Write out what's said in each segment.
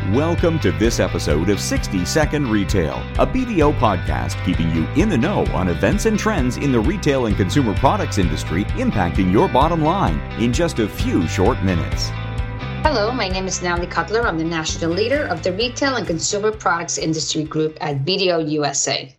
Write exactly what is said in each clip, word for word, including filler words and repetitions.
Welcome to this episode of sixty second Retail, a B D O podcast keeping you in the know on events and trends in the retail and consumer products industry impacting your bottom line in just a few short minutes. Hello, my name is Natalie Cutler. I'm the National Leader of the Retail and Consumer Products Industry Group at B D O U S A.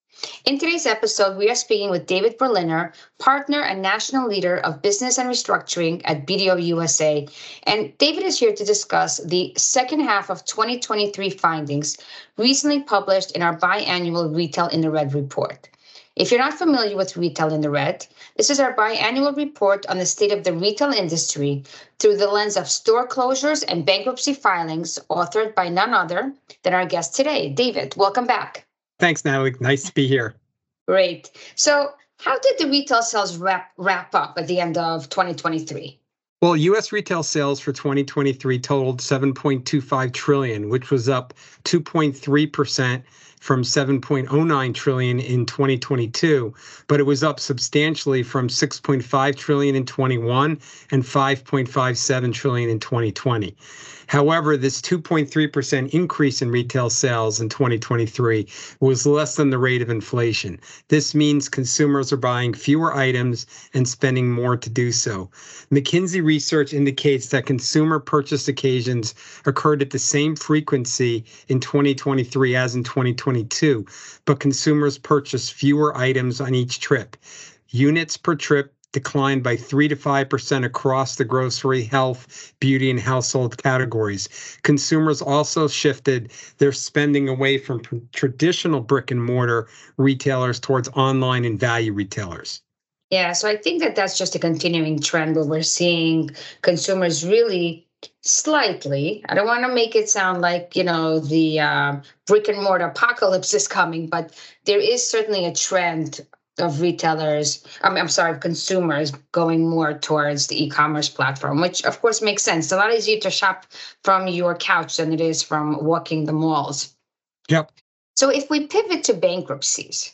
In today's episode, we are speaking with David Berliner, Partner and National Leader of Business and Restructuring at B D O U S A. And David is here to discuss the second half of twenty twenty-three findings recently published in our biannual Retail in the Red report. If you're not familiar with Retail in the Red, this is our biannual report on the state of the retail industry through the lens of store closures and bankruptcy filings, authored by none other than our guest today. David, welcome back. Thanks, Natalie. Nice to be here. Great. So how did the retail sales wrap, wrap up at the end of twenty twenty-three? Well, U S retail sales for twenty twenty-three totaled seven point two five trillion dollars, which was up two point three percent from seven point oh nine trillion dollars in twenty twenty-two, but it was up substantially from six point five trillion dollars in twenty-one and five point five seven trillion dollars in twenty twenty. However, this two point three percent increase in retail sales in twenty twenty-three was less than the rate of inflation. This means consumers are buying fewer items and spending more to do so. McKinsey research indicates that consumer purchase occasions occurred at the same frequency in twenty twenty-three as in twenty twenty-two, but consumers purchased fewer items on each trip. Units per trip declined by three to five percent across the grocery, health, beauty, and household categories. Consumers also shifted their spending away from traditional brick and mortar retailers towards online and value retailers. Yeah, so I think that that's just a continuing trend where we're seeing consumers really slightly, I don't want to make it sound like, you know, the uh, brick and mortar apocalypse is coming, but there is certainly a trend of retailers, I'm, I'm sorry, of consumers going more towards the e-commerce platform, which of course makes sense. It's a lot easier to shop from your couch than it is from walking the malls. Yep. So if we pivot to bankruptcies,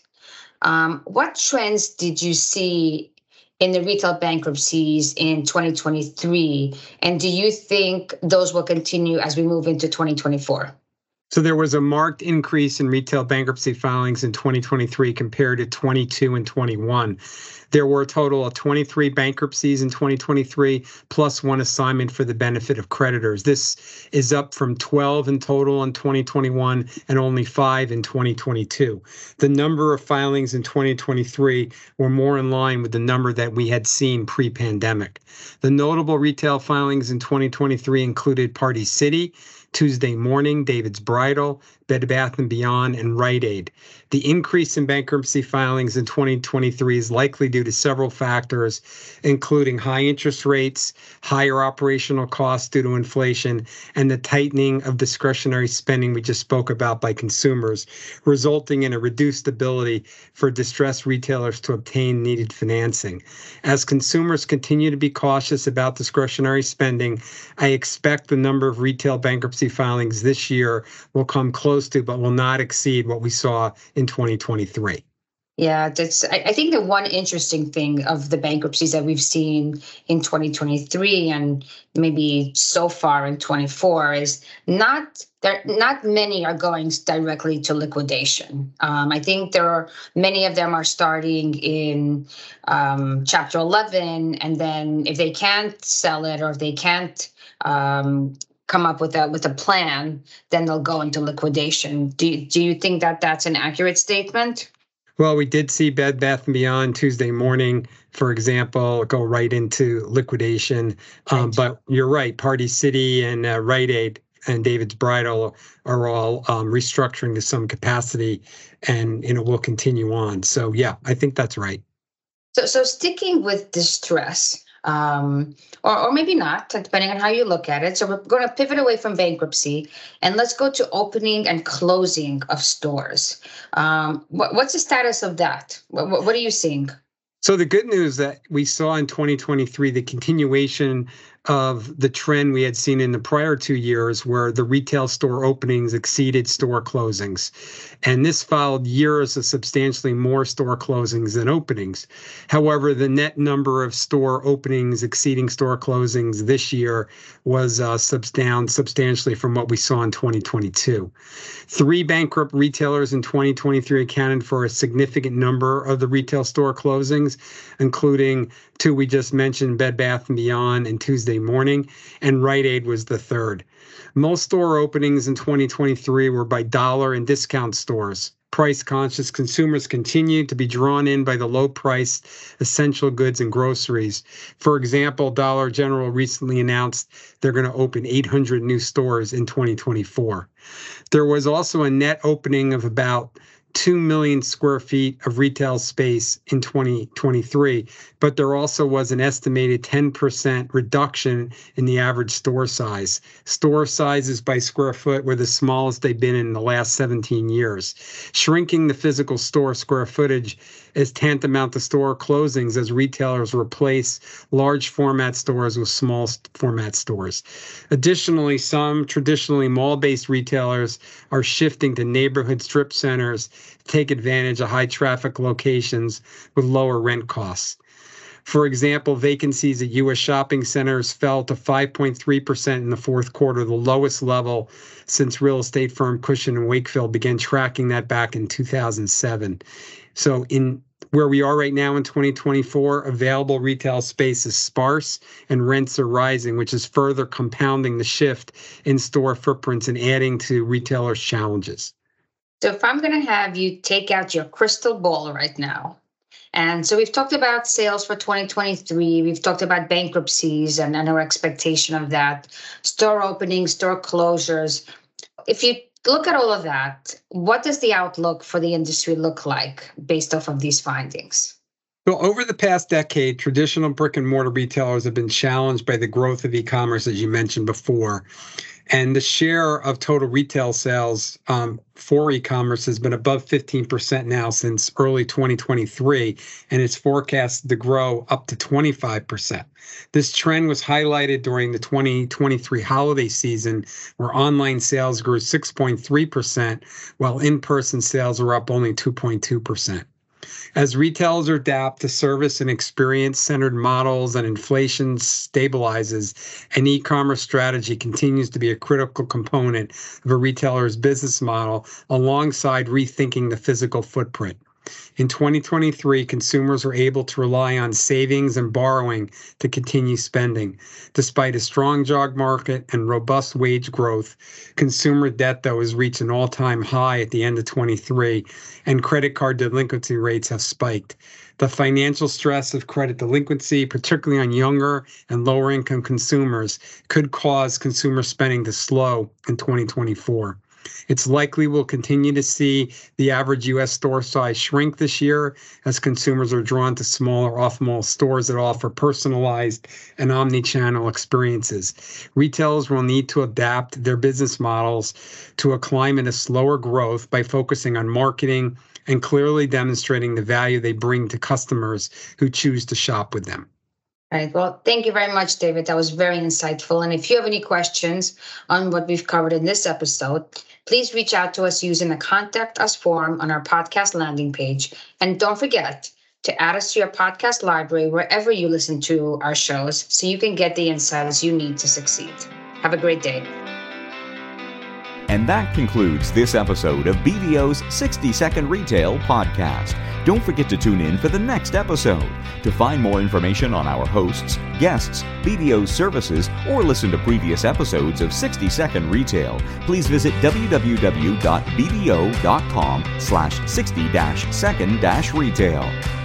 um, what trends did you see in the retail bankruptcies in twenty twenty-three? And do you think those will continue as we move into twenty twenty-four? So there was a marked increase in retail bankruptcy filings in twenty twenty-three compared to twenty-two and twenty-one. There were a total of twenty-three bankruptcies in twenty twenty-three, plus one assignment for the benefit of creditors. This is up from twelve in total in twenty twenty-one and only five in twenty twenty-two. The number of filings in twenty twenty-three were more in line with the number that we had seen pre-pandemic. The notable retail filings in twenty twenty-three included Party City, Tuesday Morning, David's Bridal, Bed Bath and Beyond, and Rite Aid. The increase in bankruptcy filings in twenty twenty-three is likely due to several factors, including high interest rates, higher operational costs due to inflation, and the tightening of discretionary spending we just spoke about by consumers, resulting in a reduced ability for distressed retailers to obtain needed financing. As consumers continue to be cautious about discretionary spending, I expect the number of retail bankruptcy filings this year will come close to, but will not exceed what we saw in twenty twenty-three. Yeah, that's. I, I think the one interesting thing of the bankruptcies that we've seen in twenty twenty-three and maybe so far in twenty-four is not there. Not many are going directly to liquidation. Um, I think there are many of them are starting in um, Chapter eleven, and then if they can't sell it or if they can't um, come up with a with a plan, then they'll go into liquidation. Do do you think that that's an accurate statement? Well, we did see Bed Bath and Beyond Tuesday Morning, for example, go right into liquidation. Um, right. But you're right, Party City and uh, Rite Aid and David's Bridal are all um, restructuring to some capacity, and you know will continue on. So yeah, I think that's right. So so sticking with distress. Um, or, or maybe not, depending on how you look at it. So we're going to pivot away from bankruptcy and let's go to opening and closing of stores. Um, what, what's the status of that? What, what are you seeing? So the good news that we saw in twenty twenty-three, the continuation of the trend we had seen in the prior two years where the retail store openings exceeded store closings. And this followed years of substantially more store closings than openings. However, the net number of store openings exceeding store closings this year was uh, sub- down substantially from what we saw in twenty twenty-two. Three bankrupt retailers in twenty twenty-three accounted for a significant number of the retail store closings, including two we just mentioned, Bed Bath and Beyond and Tuesday Morning, and Rite Aid was the third. Most store openings in twenty twenty-three were by dollar and discount stores. Price-conscious consumers continued to be drawn in by the low-priced essential goods and groceries. For example, Dollar General recently announced they're going to open eight hundred new stores in twenty twenty-four. There was also a net opening of about two million square feet of retail space in twenty twenty-three, but there also was an estimated ten percent reduction in the average store size. Store sizes by square foot were the smallest they've been in the last seventeen years. Shrinking the physical store square footage is tantamount to store closings as retailers replace large format stores with small format stores. Additionally, some traditionally mall-based retailers are shifting to neighborhood strip centers to take advantage of high traffic locations with lower rent costs. For example, vacancies at U S shopping centers fell to five point three percent in the fourth quarter, the lowest level since real estate firm Cushman and Wakefield began tracking that back in two thousand seven. So in where we are right now in twenty twenty-four, available retail space is sparse and rents are rising, which is further compounding the shift in store footprints and adding to retailers' challenges. So if I'm going to have you take out your crystal ball right now, and so we've talked about sales for twenty twenty-three, we've talked about bankruptcies and, and our expectation of that, store openings, store closures. If you look at all of that, what does the outlook for the industry look like based off of these findings? Well, over the past decade, traditional brick and mortar retailers have been challenged by the growth of e-commerce, as you mentioned before. And the share of total retail sales um, for e-commerce has been above fifteen percent now since early twenty twenty-three, and it's forecasted to grow up to twenty-five percent. This trend was highlighted during the twenty twenty-three holiday season, where online sales grew six point three percent, while in-person sales were up only two point two percent. As retailers adapt to service and experience-centered models and inflation stabilizes, an e-commerce strategy continues to be a critical component of a retailer's business model alongside rethinking the physical footprint. In twenty twenty-three, consumers were able to rely on savings and borrowing to continue spending. Despite a strong job market and robust wage growth, consumer debt, though, has reached an all-time high at the end of twenty-three, and credit card delinquency rates have spiked. The financial stress of credit delinquency, particularly on younger and lower-income consumers, could cause consumer spending to slow in twenty twenty-four. It's likely we'll continue to see the average U S store size shrink this year as consumers are drawn to smaller off-mall stores that offer personalized and omni-channel experiences. Retailers will need to adapt their business models to a climate of slower growth by focusing on marketing and clearly demonstrating the value they bring to customers who choose to shop with them. All right. Well, thank you very much, David. That was very insightful. And if you have any questions on what we've covered in this episode, please reach out to us using the Contact Us form on our podcast landing page. And don't forget to add us to your podcast library wherever you listen to our shows so you can get the insights you need to succeed. Have a great day. And that concludes this episode of B D O's sixty second Retail Podcast. Don't forget to tune in for the next episode. To find more information on our hosts, guests, B D O's services, or listen to previous episodes of sixty second Retail, please visit w w w dot b d o dot com slash sixty second retail.